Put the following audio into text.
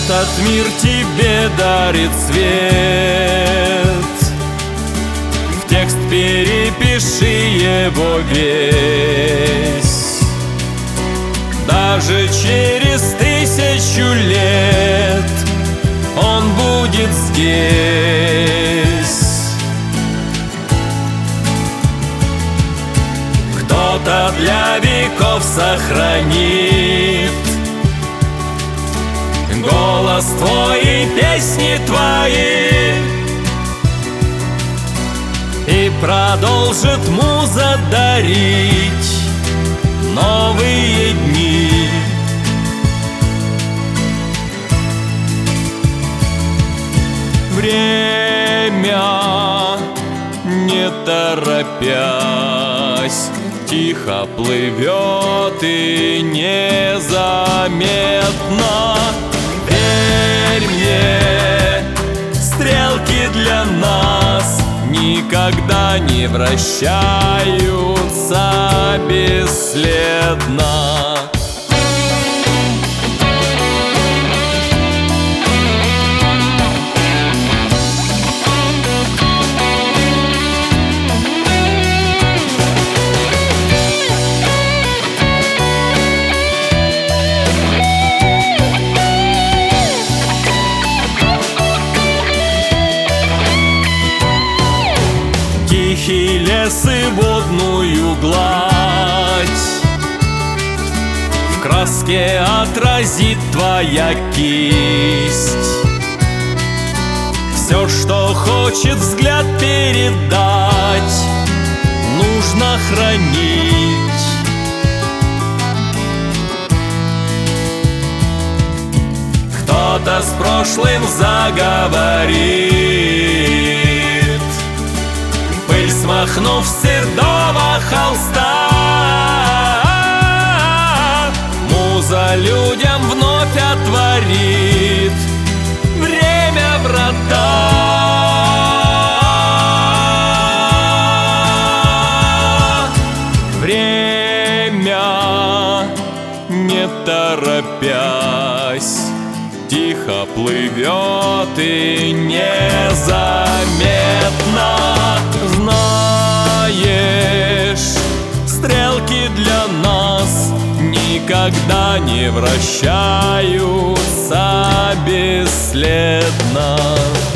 Этот мир тебе дарит свет. В текст перепиши его весь. Даже через 1000 лет он будет здесь. Кто-то для веков сохранит голос твой и песни твои, и продолжит муза дарить новые дни. Время, не торопясь, тихо плывет и незаметно. Верь мне, стрелки для нас никогда не вращаются бесследно. Тихий лес и водную гладь в краске отразит твоя кисть. Все, что хочет взгляд передать, нужно хранить. Кто-то с прошлым заговорит, пыль смахнув с седого холста. Муза людям вновь отворит время врата. Время, не торопясь, тихо плывет и незаметно. Знаешь, стрелки для нас никогда не вращаются бесследно.